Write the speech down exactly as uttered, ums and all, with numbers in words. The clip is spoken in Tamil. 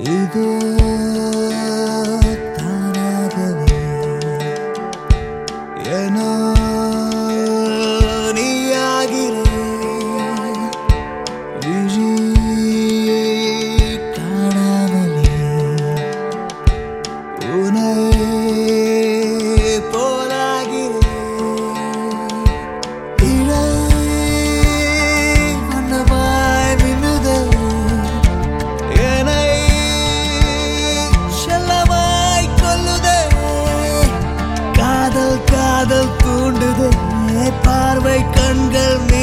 இதோ தானாகவே ஏனோ நீயாகிறே விழி காணாமலே உனை போலாகிறே இழை வண்ணமாய் மின்னுதே என்னை செல்லமாய் கொல்லுதே காதல் காதல் தூண்டுதே பார்வை கண்கள்